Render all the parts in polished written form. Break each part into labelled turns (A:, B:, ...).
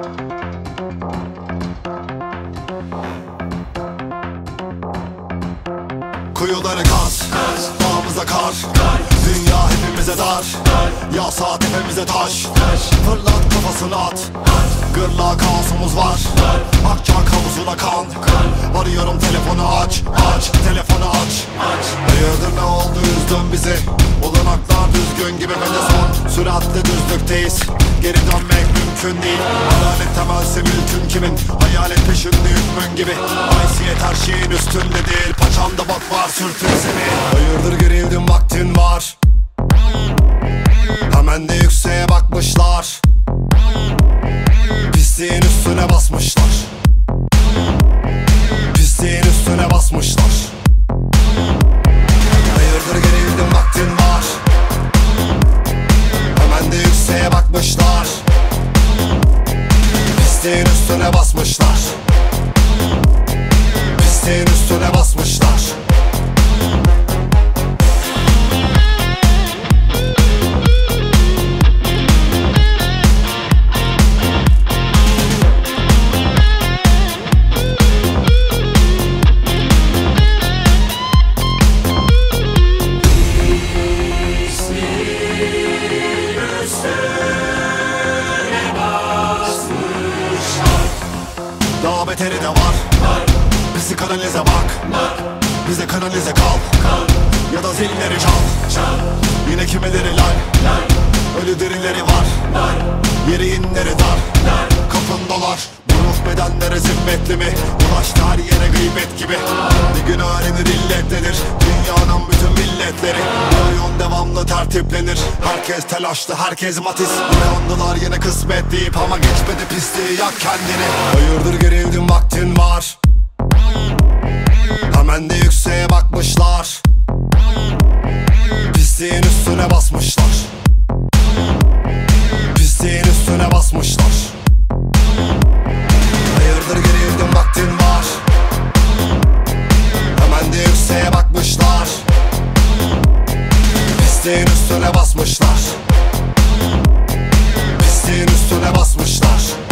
A: Kuyuları kaz, dağımıza kar, dünya hepimize dar, yağsa tepemize taş, fırlat kafasını at, gırla kaosumuz var, akacak havuzuna kan. Arıyorum telefonu aç, telefonu aç. Hayırdır ne oldu üzdün bizi, olanaklar düzgün gibi ve de son süratle düzlükteyiz. Geri dönmek mümkün değil, adalet temelse mülkün kimin? Hayalet peşinde hükmün gibi, haysiyet her şeyin üstünde değil. Paçamda bak var sürtün seni. Hayırdır gerildim vaktin var, hemen de yükseğe bakmışlar, pisliğin üstüne basmışlar, pisliğin üstüne basmışlar. Hayırdır gerildim vaktin var, hemen de yükseğe bakmışlar, pisliğin üstüne basmışlar, pisliğin üstüne basmışlar. Daha beteri de var, bizi kanalize bak, bize kanalize kal, ya da zilleri çal. Yine kimileri lay, ölü dirileri var, yeri inleri dar, kapın dolar. Bu ruh bedenlere zimmetli mi? Ulaştı her yere gıybet gibi. Bir gün öğrenir illet nedir, dünyanın bütün milletleri. Bir oyun devamlı tertiplenir, herkes telaşlı, herkes matiz. Uyandılar yine kısmet deyip ama geçmedi pisliği, yak kendini. Hayırdır gerildim vaktin var, hemen de yükseğe bakmışlar, pisliğin üstüne basmışlar, pisliğin üstüne basmışlar. Hayırdır gerildim vaktin var, hemen de yükseğe bakmışlar, pisliğin üstüne basmışlar, pisliğin üstüne basmışlar.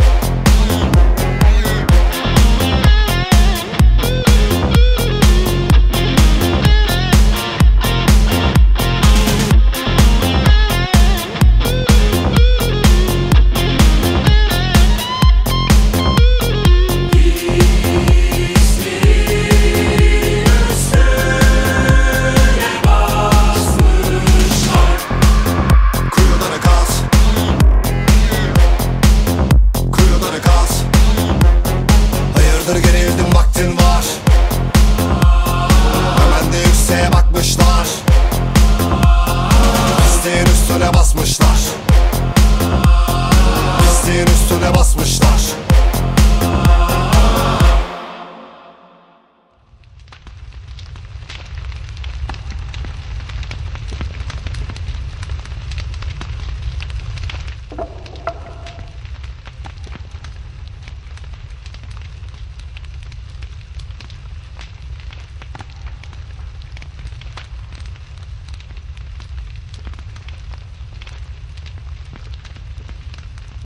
A: Gerildim vaktin var, hemen de yükseğe bakmışlar, pisliğin üstüne basmışlar, pisliğin üstüne basmışlar.